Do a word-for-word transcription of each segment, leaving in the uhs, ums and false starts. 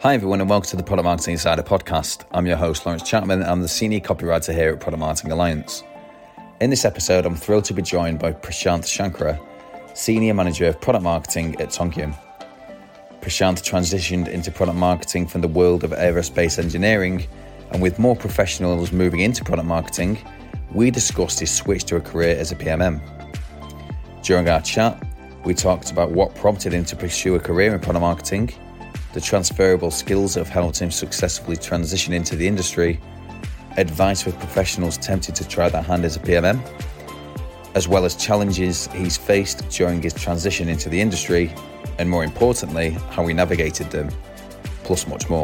Hi everyone and welcome to the Product Marketing Insider podcast. I'm your host Lawrence Chapman and I'm the Senior Copywriter here at Product Marketing Alliance. In this episode, I'm thrilled to be joined by Prashanth Shankara, Senior Manager of Product Marketing at Tonkean. Prashanth transitioned into product marketing from the world of aerospace engineering, and with more professionals moving into product marketing, we discussed his switch to a career as a P M M. During our chat, we talked about what prompted him to pursue a career in product marketing, the transferable skills that have helped him successfully transition into the industry, advice for professionals tempted to try their hand as a P M M, as well as challenges he's faced during his transition into the industry, and more importantly, how he navigated them, plus much more.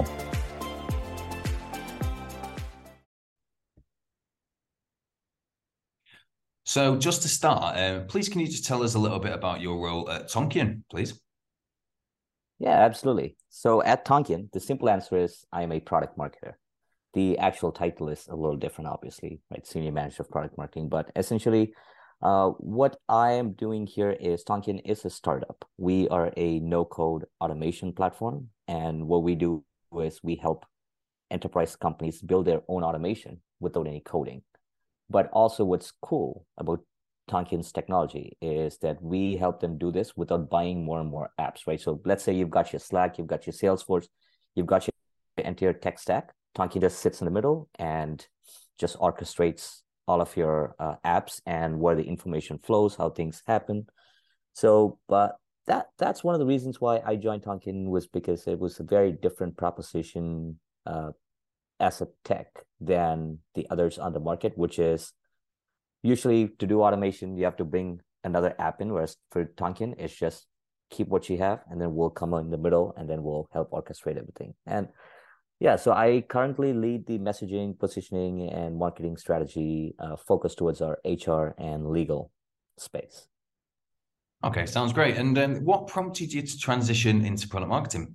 So just to start, uh, please can you just tell us a little bit about your role at Tonkean, please? Yeah, absolutely. So at Tonkean, the simple answer is I am a product marketer. The actual title is a little different, obviously, right? Senior Manager of Product Marketing. But essentially, uh, what I am doing here is Tonkean is a startup. We are a no-code automation platform. And what we do is we help enterprise companies build their own automation without any coding. But also what's cool about Tonkean's technology is that we help them do this without buying more and more apps, right? So let's say you've got your Slack, you've got your Salesforce, you've got your entire tech stack. Tonkean just sits in the middle and just orchestrates all of your uh, apps and where the information flows, how things happen. So, but that that's one of the reasons why I joined Tonkean, was because it was a very different proposition uh, as a tech than the others on the market, which is usually to do automation, you have to bring another app in, whereas for Tonkean, it's just keep what you have, and then we'll come in the middle, and then we'll help orchestrate everything. And yeah, so I currently lead the messaging, positioning, and marketing strategy uh, focused towards our H R and legal space. Okay, sounds great. And um, what prompted you to transition into product marketing?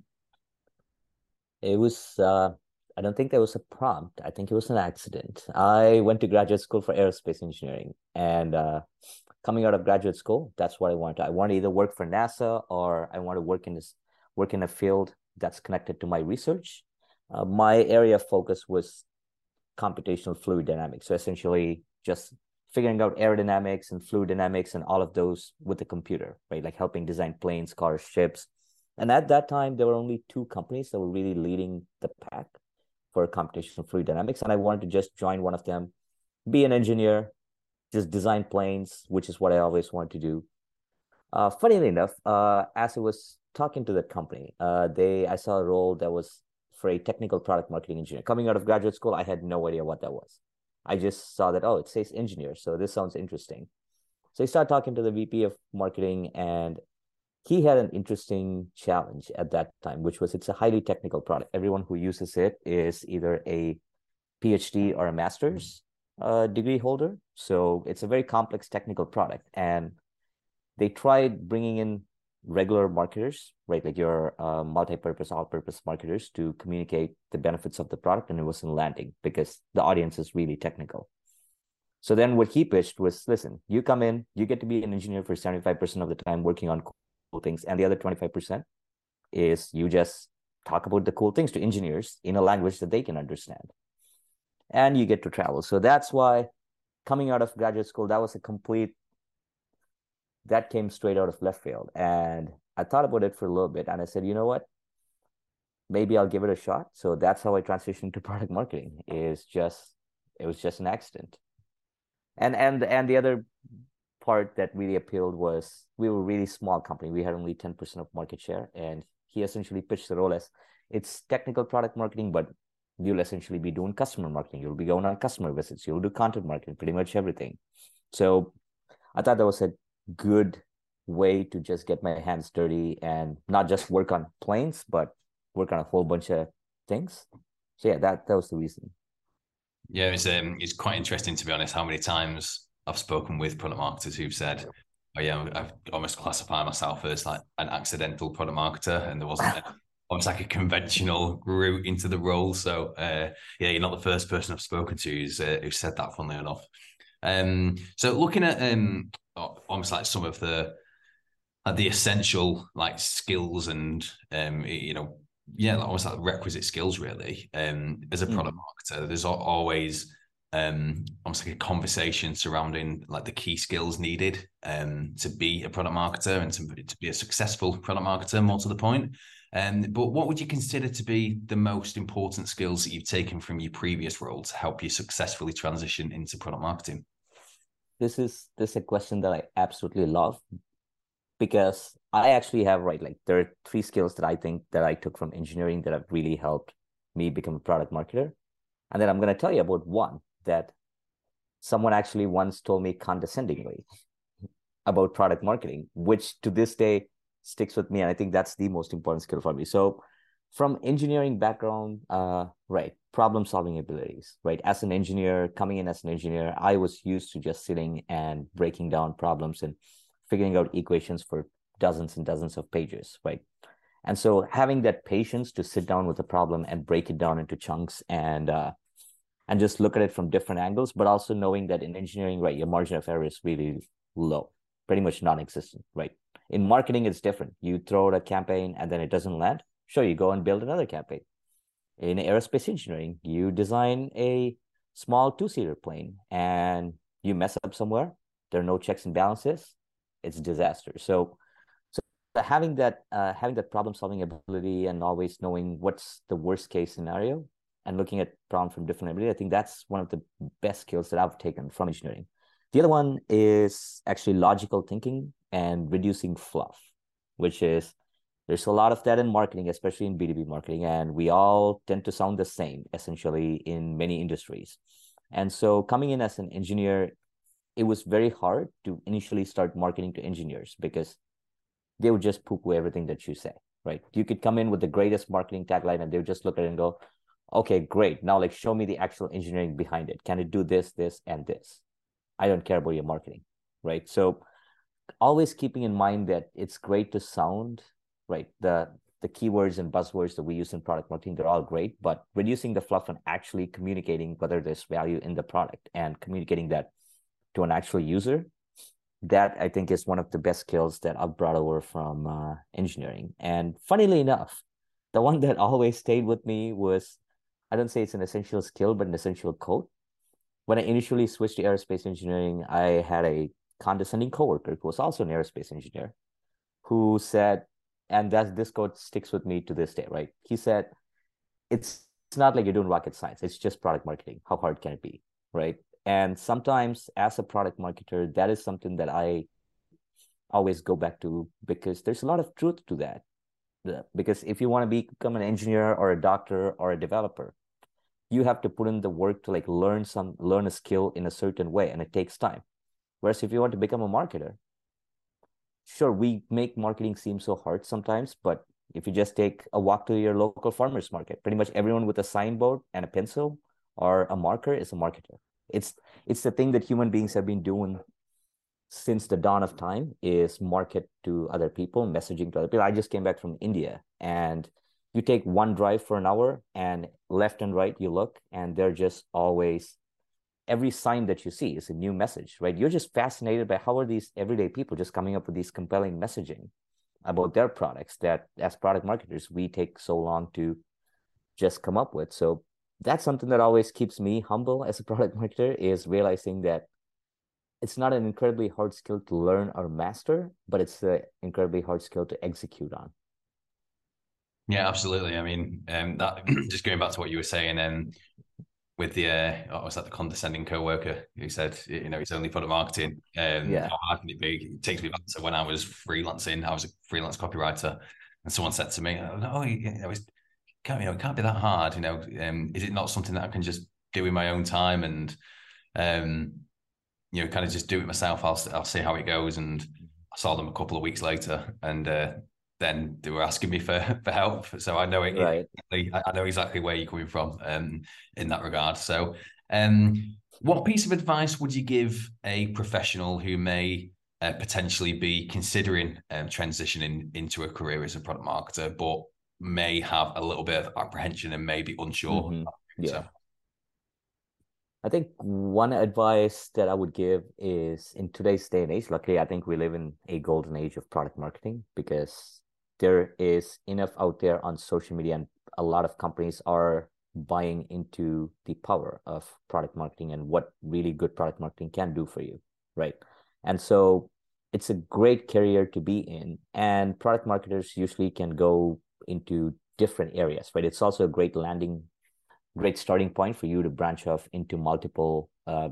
It was... Uh, I don't think there was a prompt. I think it was an accident. I went to graduate school for aerospace engineering, and uh, coming out of graduate school, that's what I wanted. I want to either work for NASA or I want to work in this work in a field that's connected to my research. Uh, my area of focus was computational fluid dynamics. So essentially, just figuring out aerodynamics and fluid dynamics and all of those with the computer, right? Like helping design planes, cars, ships. And at that time, there were only two companies that were really leading the pack for computational fluid dynamics, and I wanted to just join one of them, be an engineer, just design planes, which is what I always wanted to do. Uh, funnily enough, uh, as I was talking to that company, uh, they I saw a role that was for a technical product marketing engineer. Coming out of graduate school, I had no idea what that was. I just saw that, oh, it says engineer, so this sounds interesting. So I started talking to the V P of marketing, and he had an interesting challenge at that time, which was it's a highly technical product. Everyone who uses it is either a PhD or a master's uh, degree holder. So it's a very complex technical product. And they tried bringing in regular marketers, right? Like your uh, multi-purpose, all-purpose marketers to communicate the benefits of the product. And it wasn't landing because the audience is really technical. So then what he pitched was, listen, you come in, you get to be an engineer for seventy-five percent of the time working on things, and the other twenty-five percent is you just talk about the cool things to engineers in a language that they can understand, and you get to travel. So that's why coming out of graduate school, that was a complete that came straight out of left field. And I thought about it for a little bit, and I said, you know what, maybe I'll give it a shot. So that's how I transitioned to product marketing. Is just it was just an accident. And and and the other part that really appealed was we were a really small company. We had only ten percent of market share, and he essentially pitched the role as it's technical product marketing, but you'll essentially be doing customer marketing. You'll be going on customer visits. You'll do content marketing, pretty much everything. So I thought that was a good way to just get my hands dirty and not just work on planes, but work on a whole bunch of things. So yeah, that, that was the reason. Yeah, it's um, it's quite interesting, to be honest, how many times I've spoken with product marketers who've said, oh yeah, I almost classify myself as like an accidental product marketer, and there wasn't a, almost like a conventional route into the role. So uh, yeah, you're not the first person I've spoken to who's uh, who said that, funnily enough. Um, so looking at um, almost like some of the uh, the essential like skills and um, you know yeah, like almost like requisite skills really. Um, as a product Mm. marketer, there's always um almost like a conversation surrounding like the key skills needed um to be a product marketer and to, to be a successful product marketer, more to the point. Um, but what would you consider to be the most important skills that you've taken from your previous role to help you successfully transition into product marketing? This is this is a question that I absolutely love because I actually have, right, like there are three skills that I think that I took from engineering that have really helped me become a product marketer. And then I'm going to tell you about one that someone actually once told me condescendingly about product marketing, which to this day sticks with me. And I think that's the most important skill for me. So from engineering background, uh, right, problem solving abilities, right? As an engineer, coming in as an engineer, I was used to just sitting and breaking down problems and figuring out equations for dozens and dozens of pages, right? And so having that patience to sit down with a problem and break it down into chunks and uh, and just look at it from different angles, but also knowing that in engineering, right, your margin of error is really low, pretty much non-existent, right? In marketing, it's different. You throw out a campaign and then it doesn't land. Sure, you go and build another campaign. In aerospace engineering, you design a small two-seater plane and you mess up somewhere. There are no checks and balances. It's disaster. So, so having that uh, having that problem-solving ability and always knowing what's the worst case scenario and looking at problem from different ability, I think that's one of the best skills that I've taken from engineering. The other one is actually logical thinking and reducing fluff, which is there's a lot of that in marketing, especially in B two B marketing, and we all tend to sound the same essentially in many industries. And so coming in as an engineer, it was very hard to initially start marketing to engineers because they would just poo poo everything that you say, right? You could come in with the greatest marketing tagline and they would just look at it and go, okay, great. Now, like, show me the actual engineering behind it. Can it do this, this, and this? I don't care about your marketing, right? So, always keeping in mind that it's great to sound right. The the keywords and buzzwords that we use in product marketing, they're all great, but reducing the fluff and actually communicating whether there's value in the product and communicating that to an actual user, that I think is one of the best skills that I've brought over from uh, engineering. And funnily enough, the one that always stayed with me was, I don't say it's an essential skill, but an essential code. When I initially switched to aerospace engineering, I had a condescending coworker who was also an aerospace engineer who said, and that this quote sticks with me to this day, right? He said, it's it's not like you're doing rocket science. It's just product marketing. How hard can it be? Right. And sometimes as a product marketer, that is something that I always go back to because there's a lot of truth to that. Because if you want to become an engineer or a doctor or a developer, you have to put in the work to like learn some learn a skill in a certain way, and it takes time. Whereas if you want to become a marketer, sure, we make marketing seem so hard sometimes, but if you just take a walk to your local farmers market, pretty much everyone with a signboard and a pencil or a marker is a marketer. It's it's the thing that human beings have been doing since the dawn of time is market to other people, messaging to other people. I just came back from India, and you take one drive for an hour and left and right you look, and they're just always every sign that you see is a new message, right? You're just fascinated by how are these everyday people just coming up with these compelling messaging about their products that as product marketers, we take so long to just come up with. So that's something that always keeps me humble as a product marketer is realizing that it's not an incredibly hard skill to learn or master, but it's an incredibly hard skill to execute on. Yeah, absolutely. I mean, um, that just going back to what you were saying, um, with the uh, what was that the condescending coworker who said, you know, it's only product marketing. Um, Yeah. how hard can it be? It takes me back to when I was freelancing. I was a freelance copywriter, and someone said to me, "Oh, no, you know, it's can't you know, it can't be that hard. You know, um, is it not something that I can just do in my own time and um, you know, kind of just do it myself? I'll I'll see how it goes." And I saw them a couple of weeks later, and uh, then they were asking me for for help. So I know it, Right. it I know exactly where you're coming from um, in that regard. So, um, what piece of advice would you give a professional who may uh, potentially be considering um, transitioning into a career as a product marketer, but may have a little bit of apprehension and may be unsure? Mm-hmm. So, Yeah. I think one advice that I would give is in today's day and age, luckily, I think we live in a golden age of product marketing because there is enough out there on social media, and a lot of companies are buying into the power of product marketing and what really good product marketing can do for you, right? And so it's a great career to be in, and product marketers usually can go into different areas, right? It's also a great landing, great starting point for you to branch off into multiple uh,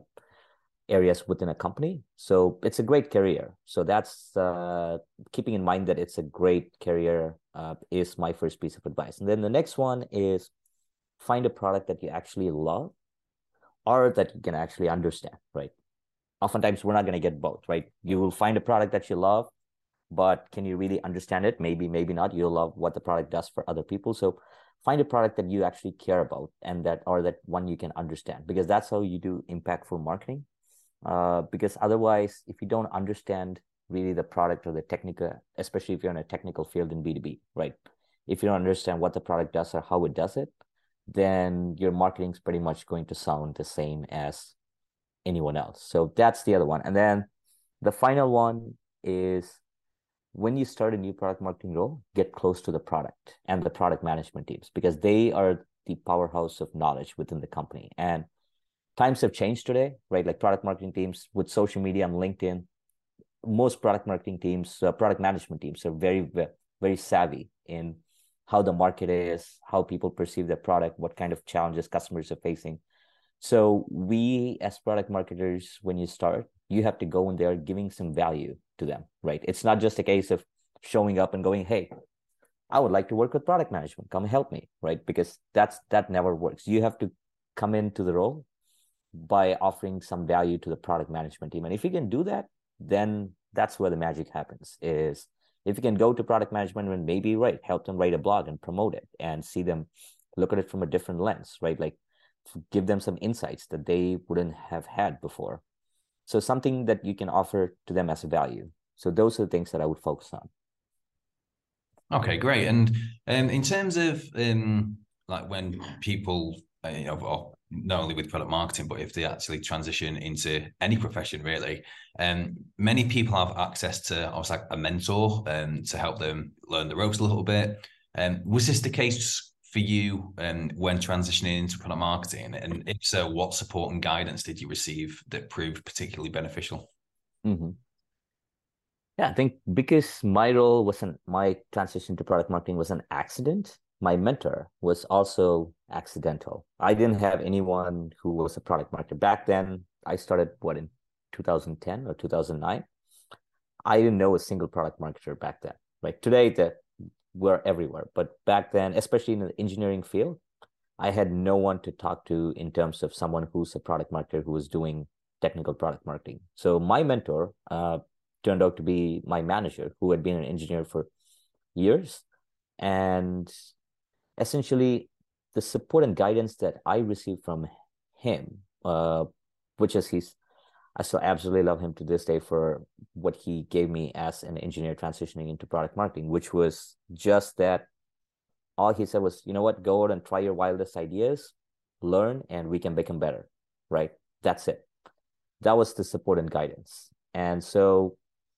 areas within a company. So it's a great career. So that's uh, keeping in mind that it's a great career uh, is my first piece of advice. And then the next one is find a product that you actually love or that you can actually understand, right? Oftentimes we're not going to get both, right? You will find a product that you love, but can you really understand it? Maybe, maybe not. You'll love what the product does for other people. So find a product that you actually care about and that, or that one you can understand, because that's how you do impactful marketing. Uh, because otherwise, if you don't understand really the product or the technical, especially if you're in a technical field in B two B, right? If you don't understand what the product does or how it does it, then your marketing is pretty much going to sound the same as anyone else. So that's the other one. And then the final one is when you start a new product marketing role, get close to the product and the product management teams, because they are the powerhouse of knowledge within the company. And times have changed today, right? Like product marketing teams with social media and LinkedIn, most product marketing teams, uh, product management teams are very, very savvy in how the market is, how people perceive their product, what kind of challenges customers are facing. So we as product marketers, when you start, you have to go in there giving some value to them, right? It's not just a case of showing up and going, hey, I would like to work with product management. Come help me, right? Because that's that never works. You have to come into the role by offering some value to the product management team. And if you can do that, then that's where the magic happens, is if you can go to product management and maybe, right, help them write a blog and promote it and see them look at it from a different lens, right? Like give them some insights that they wouldn't have had before. So something that you can offer to them as a value. So those are the things that I would focus on. Okay, great. And um, in terms of um, like when people, uh, you know, or not only with product marketing, but if they actually transition into any profession, really, um, many people have access to almost like a mentor um, to help them learn the ropes a little bit. Um, was this the case for you um, when transitioning into product marketing? And if so, what support and guidance did you receive that proved particularly beneficial? Mm-hmm. Yeah, I think because my role wasn't, my transition to product marketing was an accident, my mentor was also accidental. I didn't have anyone who was a product marketer. Back then, I started, what, in two thousand ten or two thousand nine? I didn't know a single product marketer back then, right? Today, that we're everywhere. But back then, especially in the engineering field, I had no one to talk to in terms of someone who's a product marketer who was doing technical product marketing. So my mentor, uh, turned out to be my manager, who had been an engineer for years. And essentially, the support and guidance that I received from him, uh, which is he's, I still absolutely love him to this day for what he gave me as an engineer transitioning into product marketing, which was just that all he said was, you know what, go out and try your wildest ideas, learn, and we can become better, right? That's it. That was the support and guidance. And so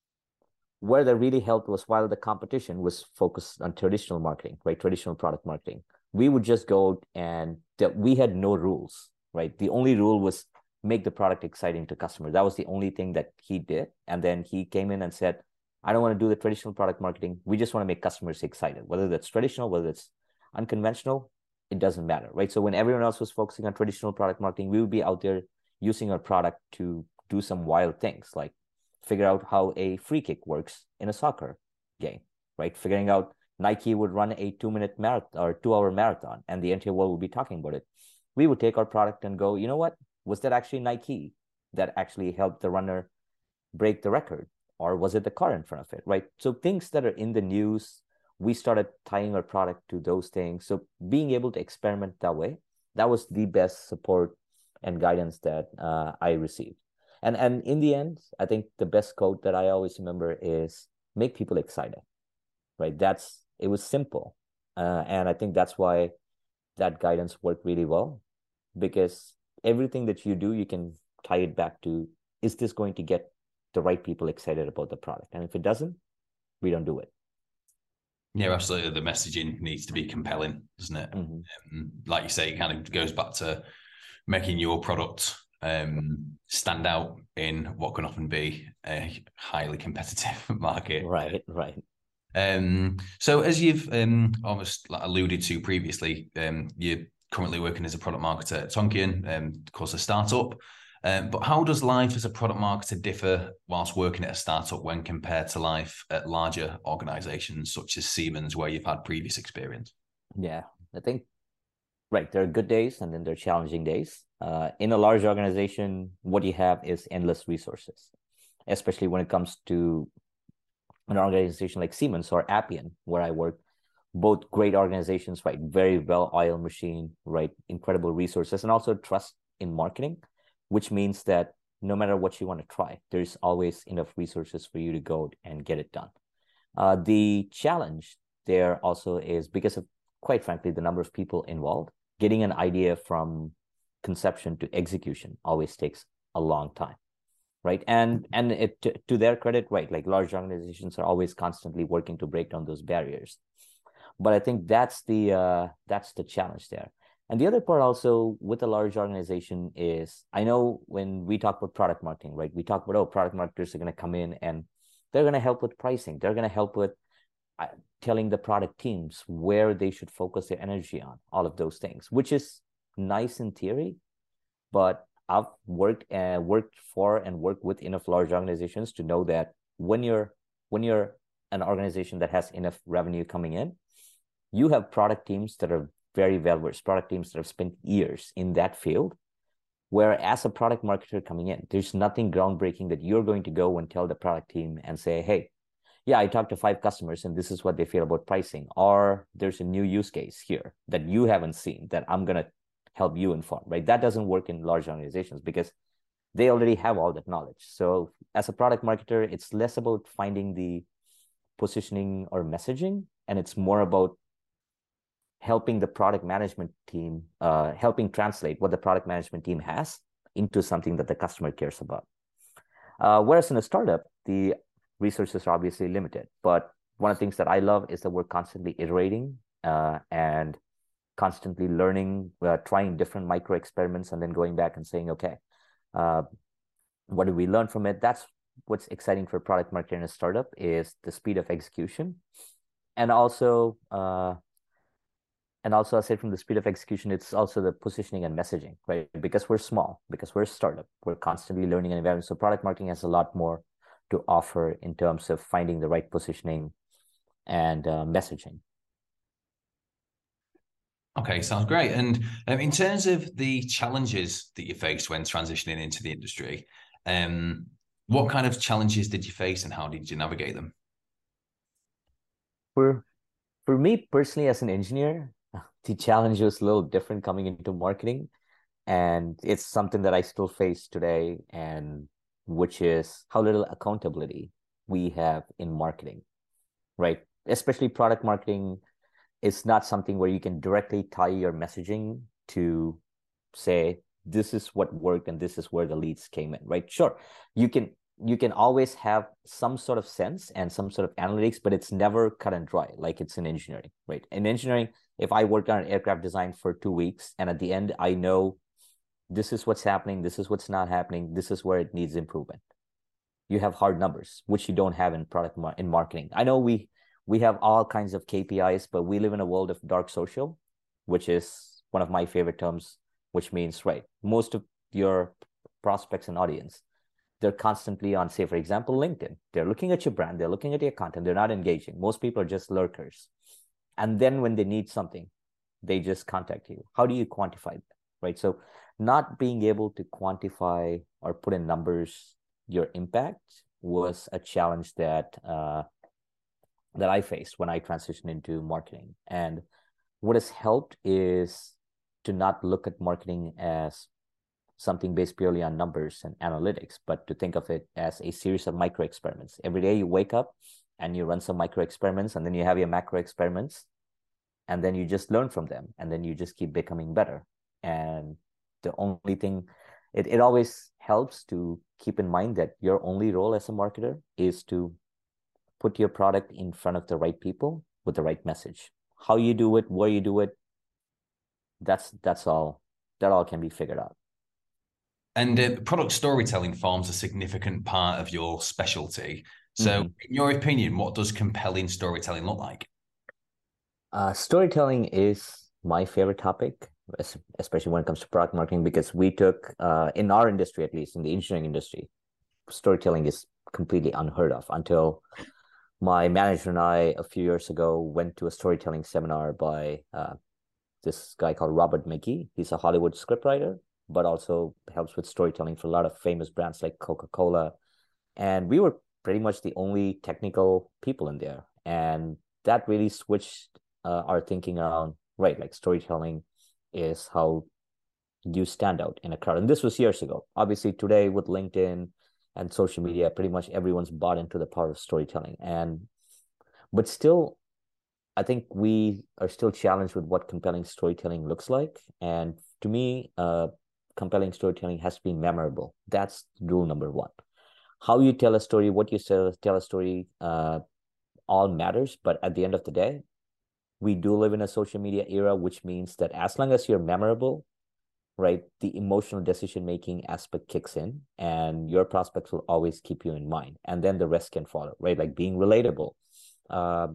where that really helped was while the competition was focused on traditional marketing, right? Traditional product marketing. We would just go and that we had no rules, right? The only rule was make the product exciting to customers. That was the only thing that he did. And then he came in and said, I don't want to do the traditional product marketing. We just want to make customers excited, whether that's traditional, whether it's unconventional, it doesn't matter, right? So when everyone else was focusing on traditional product marketing, we would be out there using our product to do some wild things, like figure out how a free kick works in a soccer game, right? Figuring out Nike would run a two minute marathon or two hour marathon and the entire world would be talking about it. We would take our product and go, you know what? Was that actually Nike that actually helped the runner break the record? Or was it the car in front of it, right? So things that are in the news, we started tying our product to those things. So being able to experiment that way, that was the best support and guidance that uh, I received. And and in the end, I think the best quote that I always remember is make people excited, right? That's, it was simple. Uh, and I think that's why that guidance worked really well, because everything that you do, you can tie it back to, is this going to get the right people excited about the product? And if it doesn't, we don't do it. Yeah, absolutely. The messaging needs to be compelling, doesn't it? Mm-hmm. Um, like you say, it kind of goes back to making your product um, stand out in what can often be a highly competitive market. Right, right. Um, so, as you've um, almost like alluded to previously, um, you're currently working as a product marketer at Tonkean, um, of course, a startup. Um, but how does life as a product marketer differ whilst working at a startup when compared to life at larger organizations such as Siemens, where you've had previous experience? Yeah, I think right. There are good days and then there are challenging days. Uh, in a large organization, what you have is endless resources, especially when it comes to an organization like Siemens or Appian, where I work. Both great organizations, right? Very well-oiled machine, right? Incredible resources, and also trust in marketing, which means that no matter what you want to try, there's always enough resources for you to go and get it done. Uh, the challenge there also is because of, quite frankly, the number of people involved. Getting an idea from conception to execution always takes a long time, right? And and it to, to their credit, right? Like large organizations are always constantly working to break down those barriers. But I think that's the uh, that's the challenge there. And the other part also with a large organization is I know when we talk about product marketing, right? We talk about, oh, product marketers are going to come in and they're going to help with pricing. They're going to help with uh, telling the product teams where they should focus their energy on, all of those things, which is nice in theory, but I've worked and uh, worked for and worked with enough large organizations to know that when you're when you're an organization that has enough revenue coming in, you have product teams that are very well versed, product teams that have spent years in that field. Where as a product marketer coming in, there's nothing groundbreaking that you're going to go and tell the product team and say, hey, yeah, I talked to five customers and this is what they feel about pricing. Or there's a new use case here that you haven't seen that I'm going to help you inform, right? That doesn't work in large organizations because they already have all that knowledge. So as a product marketer, it's less about finding the positioning or messaging, and it's more about helping the product management team, uh, helping translate what the product management team has into something that the customer cares about. Uh, whereas in a startup, the resources are obviously limited. But one of the things that I love is that we're constantly iterating uh, and constantly learning, uh, trying different micro experiments, and then going back and saying, okay, uh, what did we learn from it? That's what's exciting for product marketing in a startup is the speed of execution. And also, uh, and also aside from the speed of execution, it's also the positioning and messaging, right? Because we're small, because we're a startup, we're constantly learning and evolving. So product marketing has a lot more to offer in terms of finding the right positioning and uh, messaging. Okay, sounds great. And um, in terms of the challenges that you faced when transitioning into the industry, um, what kind of challenges did you face and how did you navigate them? For for me personally, as an engineer, the challenge was a little different coming into marketing, and it's something that I still face today, and which is how little accountability we have in marketing, right? Especially product marketing is not something where you can directly tie your messaging to say this is what worked and this is where the leads came in, right? Sure, you can you can always have some sort of sense and some sort of analytics, but it's never cut and dry like it's in engineering, right? In engineering, if I worked on an aircraft design for two weeks and at the end I know this is what's happening, this is what's not happening, this is where it needs improvement. You have hard numbers, which you don't have in product mar- in marketing. I know we we have all kinds of K P Is, but we live in a world of dark social, which is one of my favorite terms, which means, right, most of your prospects and audience, they're constantly on, say, for example, LinkedIn. They're looking at your brand, they're looking at your content, they're not engaging. Most people are just lurkers. And then when they need something, they just contact you. How do you quantify that, right? So not being able to quantify or put in numbers your impact was a challenge that uh, that I faced when I transitioned into marketing. And what has helped is to not look at marketing as something based purely on numbers and analytics, but to think of it as a series of micro experiments. Every day you wake up and you run some micro experiments, and then you have your macro experiments, and then you just learn from them, and then you just keep becoming better. And the only thing, it, it always helps to keep in mind that your only role as a marketer is to put your product in front of the right people with the right message. How you do it, where you do it, that's that's all. That all can be figured out. And uh, product storytelling forms a significant part of your specialty. So, mm-hmm. in your opinion, what does compelling storytelling look like? Uh, storytelling is my favorite topic, especially when it comes to product marketing, because we took, uh, in our industry, at least in the engineering industry, storytelling is completely unheard of until my manager and I, a few years ago, went to a storytelling seminar by uh, this guy called Robert McKee. He's a Hollywood scriptwriter, but also helps with storytelling for a lot of famous brands like Coca-Cola. And we were pretty much the only technical people in there. And that really switched uh, our thinking around, right, like storytelling is how you stand out in a crowd. And this was years ago. Obviously, today with LinkedIn and social media, pretty much everyone's bought into the power of storytelling. And but still, I think we are still challenged with what compelling storytelling looks like. And to me, uh, compelling storytelling has to be memorable. That's rule number one. How you tell a story, what you tell, tell a story, uh, all matters. But at the end of the day, we do live in a social media era, which means that as long as you're memorable, right, the emotional decision-making aspect kicks in and your prospects will always keep you in mind. And then the rest can follow, right? Like being relatable. Uh,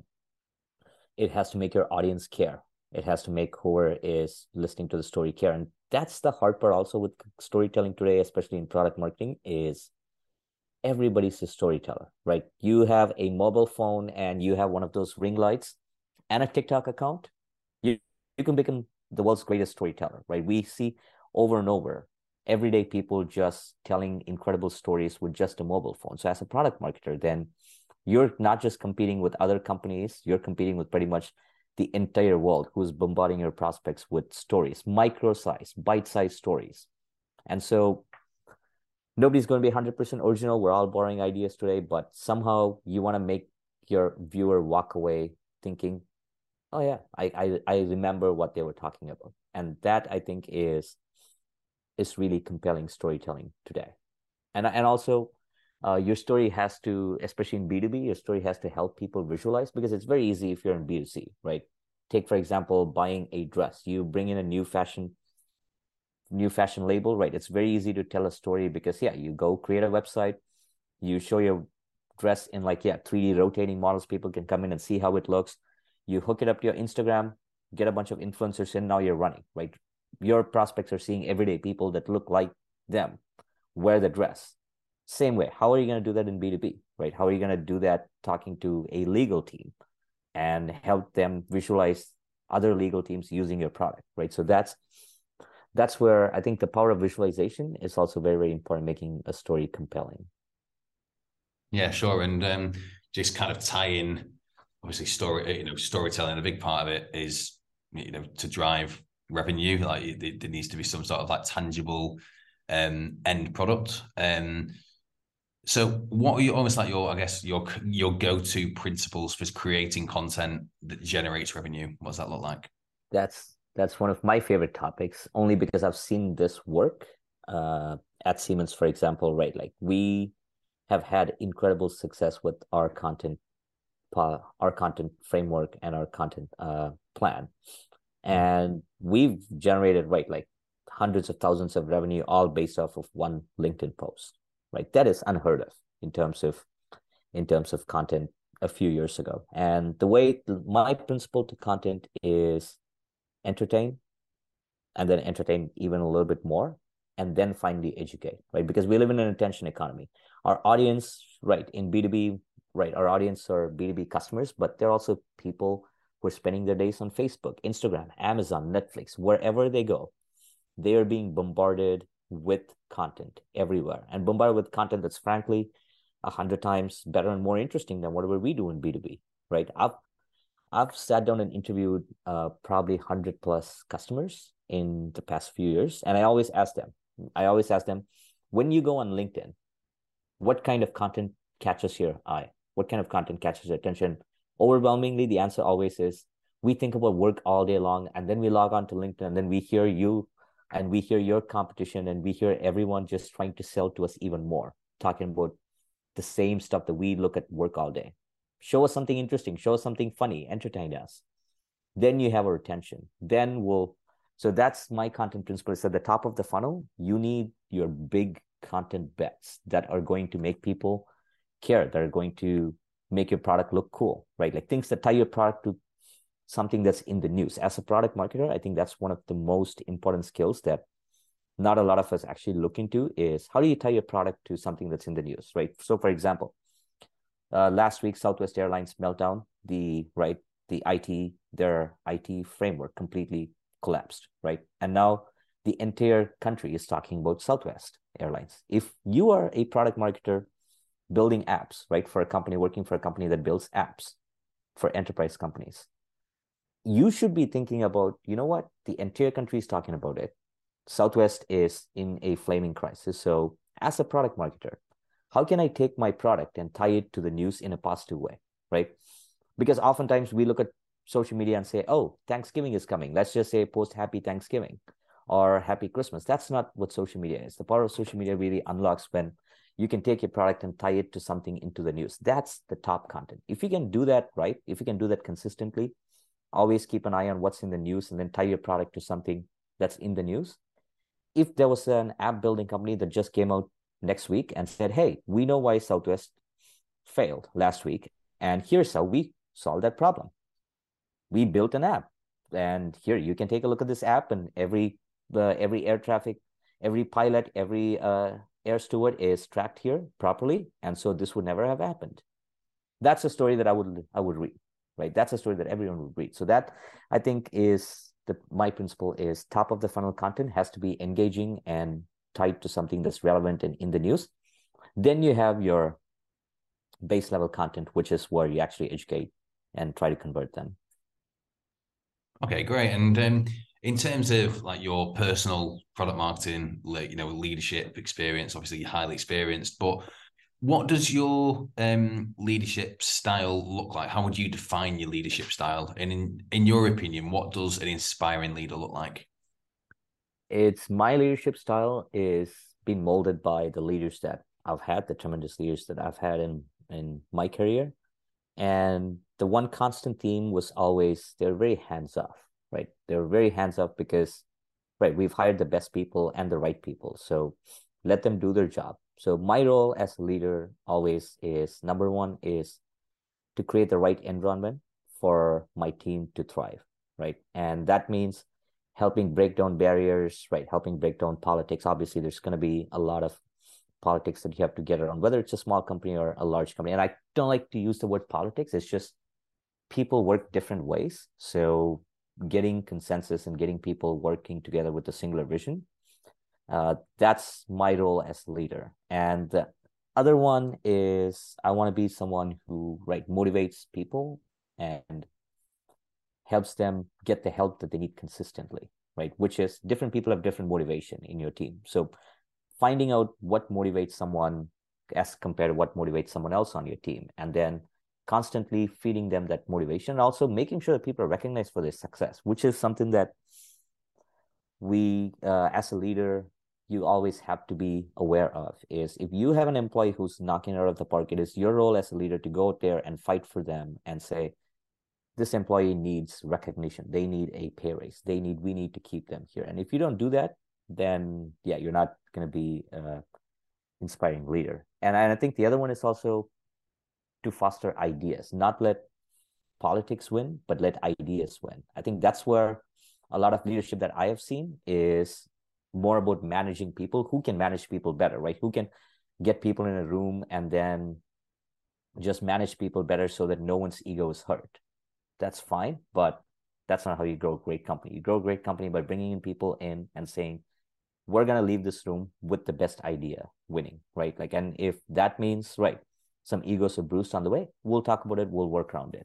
it has to make your audience care. It has to make whoever is listening to the story care. And that's the hard part also with storytelling today, especially in product marketing, is everybody's a storyteller, right? You have a mobile phone and you have one of those ring lights and a TikTok account, you, you can become the world's greatest storyteller, right? We see over and over everyday people just telling incredible stories with just a mobile phone. So as a product marketer, then you're not just competing with other companies, you're competing with pretty much the entire world who's bombarding your prospects with stories, micro-size, bite-sized stories. And so nobody's going to be one hundred percent original. We're all borrowing ideas today, but somehow you want to make your viewer walk away thinking, oh yeah, I, I I remember what they were talking about. And that, I think, is is really compelling storytelling today. And and also, uh, your story has to, especially in B two B, your story has to help people visualize, because it's very easy if you're in B two C, right? Take, for example, buying a dress. You bring in a new fashion new fashion label, right? It's very easy to tell a story because, yeah, you go create a website, you show your dress in like, yeah, three D rotating models. People can come in and see how it looks. You hook it up to your Instagram, get a bunch of influencers in, now you're running, right? Your prospects are seeing everyday people that look like them wear the dress. Same way, how are you going to do that in B two B, right? How are you going to do that talking to a legal team and help them visualize other legal teams using your product, right? So that's that's where I think the power of visualization is also very, very important, making a story compelling. Yeah, sure. And um, just kind of tie in, obviously, story, you know, storytelling, a big part of it is, you know, to drive revenue. Like there needs to be some sort of like tangible um, end product. Um, so what are you, almost like your, I guess, your your go-to principles for creating content that generates revenue? What does that look like? That's that's one of my favorite topics, only because I've seen this work uh, at Siemens, for example, right? Like we have had incredible success with our content, uh, our content framework and our content uh, plan. And we've generated, right, like hundreds of thousands of revenue, all based off of one LinkedIn post, right? That is unheard of in terms of, in terms of content a few years ago. And the way, my principle to content is entertain, and then entertain even a little bit more, and then finally educate, right? Because we live in an attention economy. Our audience, right, in B two B, right, our audience are B two B customers, but they're also people who are spending their days on Facebook, Instagram, Amazon, Netflix, wherever they go. They are being bombarded with content everywhere, and bombarded with content that's frankly a hundred times better and more interesting than whatever we do in B two B, right? I've I've sat down and interviewed uh, probably one hundred plus customers in the past few years. And I always ask them, I always ask them, when you go on LinkedIn, what kind of content catches your eye? What kind of content catches your attention? Overwhelmingly, the answer always is, we think about work all day long, and then we log on to LinkedIn, and then we hear you, and we hear your competition, and we hear everyone just trying to sell to us even more, talking about the same stuff that we look at work all day. Show us something interesting. Show us something funny. Entertain us. Then you have a retention. Then we'll, so that's my content principle. It's at the top of the funnel. You need your big content bets that are going to make people care, that are going to make your product look cool, right? Like things that tie your product to something that's in the news. As a product marketer, I think that's one of the most important skills that not a lot of us actually look into is how do you tie your product to something that's in the news, right? So for example, uh, last week, Southwest Airlines meltdown, the, right, the I T, their I T framework completely collapsed, right? And now the entire country is talking about Southwest Airlines. If you are a product marketer building apps, right, for a company, working for a company that builds apps for enterprise companies, you should be thinking about, you know what, the entire country is talking about it. Southwest is in a flaming crisis. So as a product marketer, how can I take my product and tie it to the news in a positive way, right? Because oftentimes we look at social media and say, oh, Thanksgiving is coming. Let's just say post happy Thanksgiving or happy Christmas. That's not what social media is. The power of social media really unlocks when you can take your product and tie it to something into the news. That's the top content. If you can do that right, if you can do that consistently, always keep an eye on what's in the news and then tie your product to something that's in the news. If there was an app building company that just came out next week and said, hey, we know why Southwest failed last week, and here's how we solved that problem. We built an app, and here you can take a look at this app, and every uh, every air traffic, every pilot, every uh, air steward is tracked here properly, and so this would never have happened. That's a story that I would I would read, right? That's a story that everyone would read. So that, I think, is the my principle is top of the funnel content has to be engaging and tied to something that's relevant and in the news. Then you have your base level content, which is where you actually educate and try to convert them. Okay, great. And um, in terms of like your personal product marketing, like, you know, leadership experience, obviously you're highly experienced, but what does your um, leadership style look like? How would you define your leadership style? And in, in your opinion, what does an inspiring leader look like? It's my leadership style is being molded by the leaders that I've had, the tremendous leaders that I've had in, in my career. And the one constant theme was always they're very hands-off, right? They're very hands-off because, right, we've hired the best people and the right people. So let them do their job. So my role as a leader always is, number one is to create the right environment for my team to thrive, right? And that means helping break down barriers, right? Helping break down politics. Obviously, there's going to be a lot of politics that you have to get around, whether it's a small company or a large company. And I don't like to use the word politics. It's just people work different ways. So getting consensus and getting people working together with a singular vision, uh, that's my role as a leader. And the other one is I want to be someone who, right, motivates people and helps them get the help that they need consistently, right? Which is different people have different motivation in your team. So finding out what motivates someone as compared to what motivates someone else on your team, and then constantly feeding them that motivation, and also making sure that people are recognized for their success, which is something that we, uh, as a leader, you always have to be aware of, is if you have an employee who's knocking it out of the park, it is your role as a leader to go out there and fight for them and say, this employee needs recognition. They need a pay raise. They need, we need to keep them here. And if you don't do that, then yeah, you're not going to be an inspiring leader. And I think the other one is also to foster ideas, not let politics win, but let ideas win. I think that's where a lot of leadership that I have seen is more about managing people, who can manage people better, right? Who can get people in a room and then just manage people better so that no one's ego is hurt. That's fine, but that's not how you grow a great company. You grow a great company by bringing in people in and saying, we're going to leave this room with the best idea winning, right? Like, and if that means, right, some egos are bruised on the way, we'll talk about it. We'll work around it.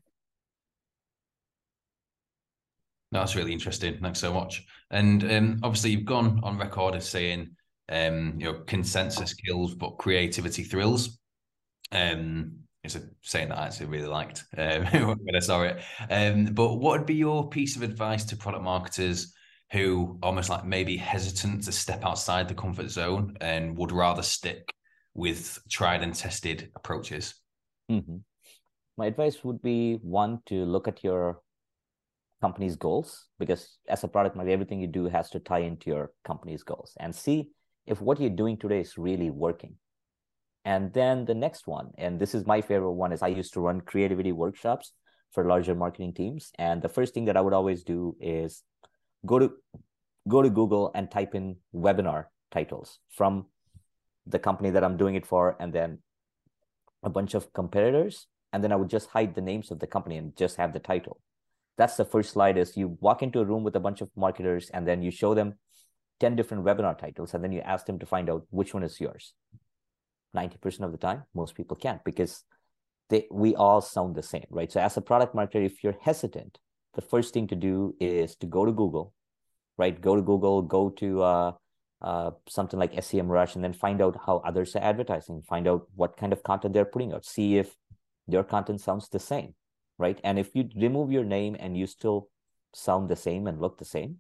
No, that's really interesting. Thanks so much. And um, obviously you've gone on record as saying, um, you know, consensus kills, but creativity thrills. Um, it's a saying that I actually really liked um, when I saw it. Um, but what would be your piece of advice to product marketers who almost like maybe hesitant to step outside the comfort zone and would rather stick with tried and tested approaches? Mm-hmm. My advice would be, one, to look at your company's goals, because as a product marketer, everything you do has to tie into your company's goals, and see if what you're doing today is really working. And then the next one, and this is my favorite one, is I used to run creativity workshops for larger marketing teams. And the first thing that I would always do is go to go to Google and type in webinar titles from the company that I'm doing it for, and then a bunch of competitors. And then I would just hide the names of the company and just have the title. That's the first slide. Is you walk into a room with a bunch of marketers, and then you show them ten different webinar titles, and then you ask them to find out which one is yours. ninety percent of the time, most people can't, because they we all sound the same, right? So as a product marketer, if you're hesitant, the first thing to do is to go to Google, right? Go to Google, go to uh, uh, something like SEMrush, and then find out how others are advertising, find out what kind of content they're putting out, see if their content sounds the same, right? And if you remove your name and you still sound the same and look the same,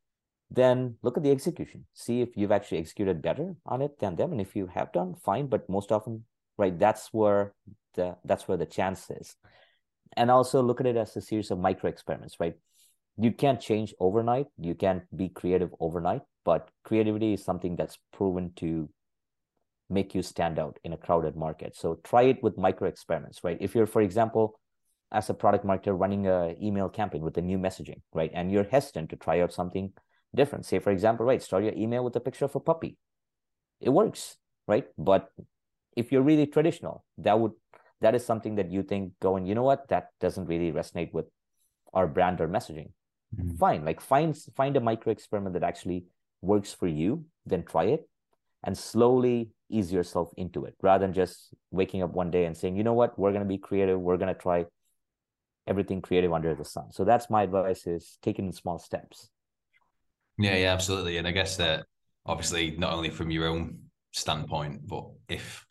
then look at the execution. See if you've actually executed better on it than them. And if you have done, fine. But most often, right, that's where the that's where the chance is. And also look at it as a series of micro experiments, right? You can't change overnight. You can't be creative overnight, but creativity is something that's proven to make you stand out in a crowded market. So try it with micro experiments, right? If you're, for example, as a product marketer running an email campaign with a new messaging, right? And you're hesitant to try out something different. Say, for example, right, start your email with a picture of a puppy. It works, right? But if you're really traditional, that would that is something that you think going, you know what, that doesn't really resonate with our brand or messaging. Mm-hmm. Fine, like find find a micro experiment that actually works for you, then try it, and slowly ease yourself into it, rather than just waking up one day and saying, you know what, we're going to be creative, we're going to try everything creative under the sun. So that's my advice, is take it in small steps. Yeah, yeah, absolutely. And I guess that obviously not only from your own standpoint, but if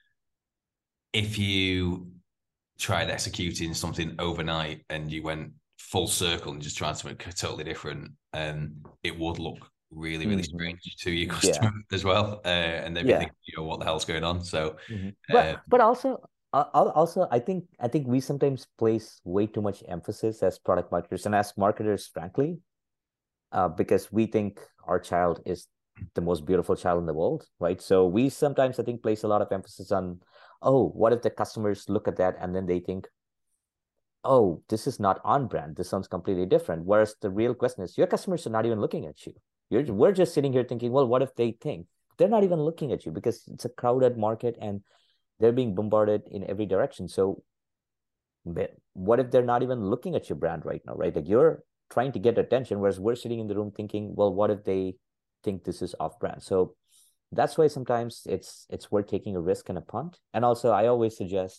if you tried executing something overnight and you went full circle and just tried something totally different, um, it would look really, really mm-hmm. strange to your customer yeah. as well. Uh, and they'd be yeah. thinking, you know, what the hell's going on? So, mm-hmm. but uh, but also uh, also I think I think we sometimes place way too much emphasis as product marketers and as marketers, frankly. Uh, because we think our child is the most beautiful child in the world, right? So we sometimes, I think, place a lot of emphasis on, oh, what if the customers look at that and then they think, oh, this is not on brand. This sounds completely different. Whereas the real question is, your customers are not even looking at you. You're, we're just sitting here thinking, well, what if they think? They're not even looking at you, because it's a crowded market and they're being bombarded in every direction. So what if they're not even looking at your brand right now, right? Like, you're trying to get attention, whereas we're sitting in the room thinking, well, what if they think this is off brand? So that's why sometimes it's it's worth taking a risk and a punt. And also, I always suggest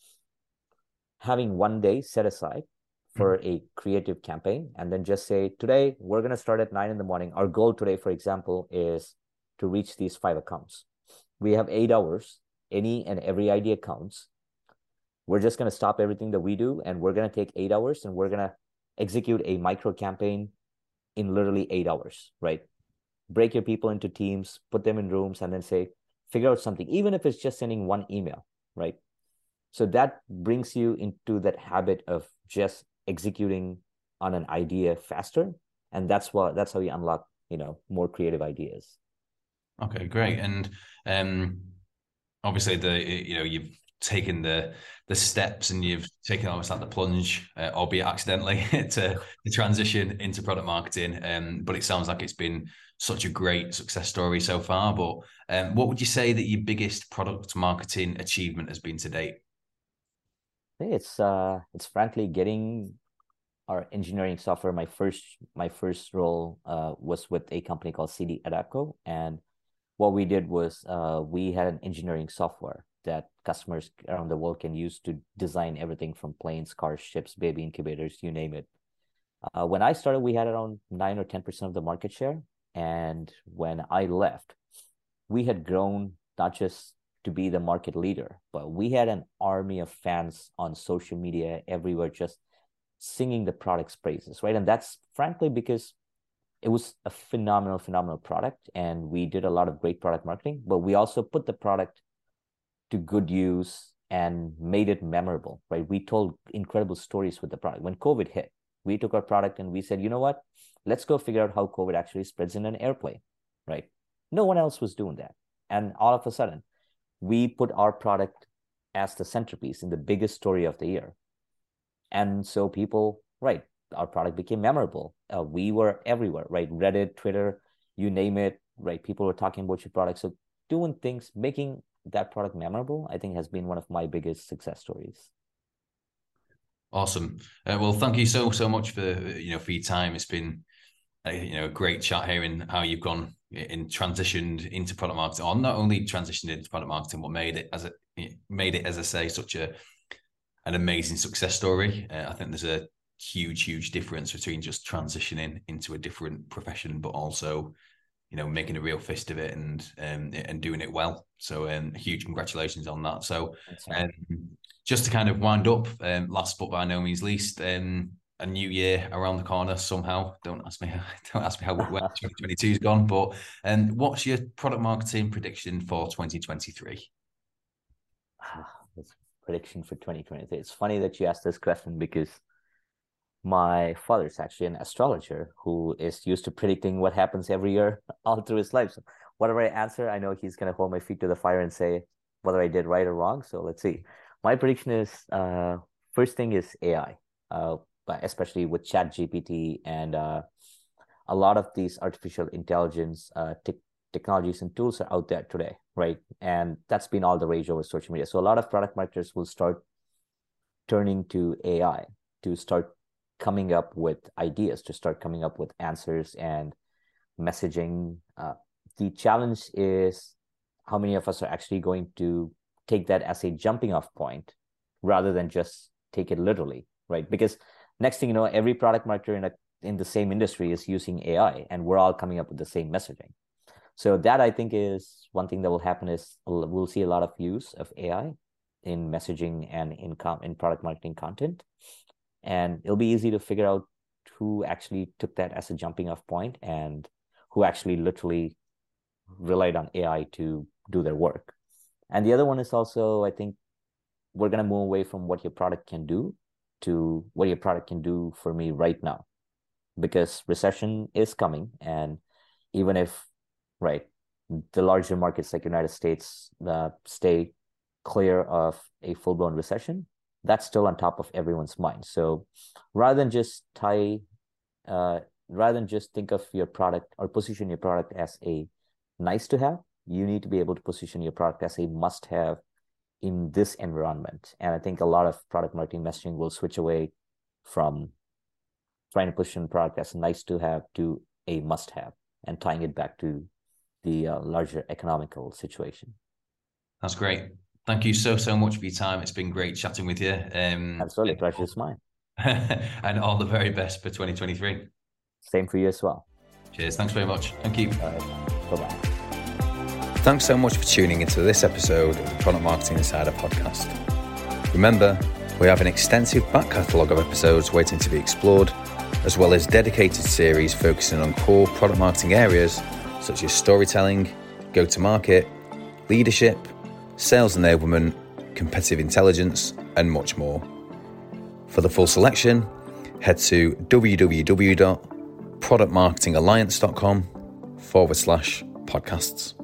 having one day set aside for mm-hmm. a creative campaign, and then just say, today we're going to start at nine in the morning. Our goal today, for example, is to reach these five accounts. We have eight hours. Any and every idea counts. We're just going to stop everything that we do, and we're going to take eight hours and we're going to execute a micro campaign in literally eight hours, right? Break your people into teams, put them in rooms, and then say, figure out something, even if it's just sending one email, right? So that brings you into that habit of just executing on an idea faster. And that's what, that's how you unlock, you know, more creative ideas. Okay, great. And um, obviously the, you know, you've taken the the steps and you've taken almost like the plunge, uh, albeit accidentally, to the transition into product marketing. Um, but it sounds like it's been such a great success story so far. But um, what would you say that your biggest product marketing achievement has been to date? I think it's uh, it's frankly getting our engineering software. My first my first role uh, was with a company called C D Adapco, and what we did was uh, we had an engineering software that customers around the world can use to design everything from planes, cars, ships, baby incubators, you name it. Uh, when I started, we had around nine or ten percent of the market share. And when I left, we had grown not just to be the market leader, but we had an army of fans on social media everywhere, just singing the product's praises, right? And that's frankly because it was a phenomenal, phenomenal product. And we did a lot of great product marketing, but we also put the product to good use and made it memorable, right? We told incredible stories with the product. When COVID hit, we took our product and we said, you know what? Let's go figure out how COVID actually spreads in an airplane, right? No one else was doing that. And all of a sudden, we put our product as the centerpiece in the biggest story of the year. And so people, right, our product became memorable. Uh, we were everywhere, right? Reddit, Twitter, you name it, right? People were talking about your product. So doing things, making that product memorable, I think has been one of my biggest success stories. Awesome. Uh, well, thank you so, so much for, you know, for your time. It's been, uh, you know, a great chat hearing how you've gone and transitioned into product marketing, or not only transitioned into product marketing, but made it as a, made it, as I say, such a, an amazing success story. Uh, I think there's a huge, huge difference between just transitioning into a different profession, but also, you know, making a real fist of it and um, and doing it well. So um, huge congratulations on that. So um, just to kind of wind up, um, last but by no means least, um, a new year around the corner somehow. Don't ask me, don't ask me how twenty twenty-two's gone, but um, what's your product marketing prediction for twenty twenty-three? Prediction for twenty twenty-three. It's funny that you asked this question because my father is actually an astrologer who is used to predicting what happens every year all through his life. So whatever I answer, I know he's going to hold my feet to the fire and say whether I did right or wrong. So let's see. My prediction is, uh, first thing is A I, uh, especially with ChatGPT and uh, a lot of these artificial intelligence uh, te- technologies and tools are out there today, right? And that's been all the rage over social media. So a lot of product marketers will start turning to A I to start coming up with ideas, to start coming up with answers and messaging. Uh, the challenge is how many of us are actually going to take that as a jumping off point rather than just take it literally, right? Because next thing you know, every product marketer in a in the same industry is using A I and we're all coming up with the same messaging. So that, I think, is one thing that will happen is we'll see a lot of use of A I in messaging and in, com- in product marketing content. And it'll be easy to figure out who actually took that as a jumping off point and who actually literally relied on A I to do their work. And the other one is also, I think, we're going to move away from what your product can do to what your product can do for me right now. Because recession is coming. And even if, right, the larger markets like United States uh, stay clear of a full-blown recession, that's still on top of everyone's mind. So rather than just tie, uh, rather than just think of your product or position your product as a nice to have, you need to be able to position your product as a must have in this environment. And I think a lot of product marketing messaging will switch away from trying to position product as nice to have to a must have and tying it back to the uh, larger economical situation. That's great. Thank you so, so much for your time. It's been great chatting with you. Um, Absolutely. Pleasure is mine. And all the very best for twenty twenty-three. Same for you as well. Cheers. Thanks very much. Thank you. All right. Bye-bye. Thanks so much for tuning into this episode of the Product Marketing Insider podcast. Remember, we have an extensive back catalogue of episodes waiting to be explored, as well as dedicated series focusing on core product marketing areas such as storytelling, go-to-market, leadership, sales enablement, competitive intelligence, and much more. For the full selection, head to www.productmarketingalliance.com forward slash podcasts.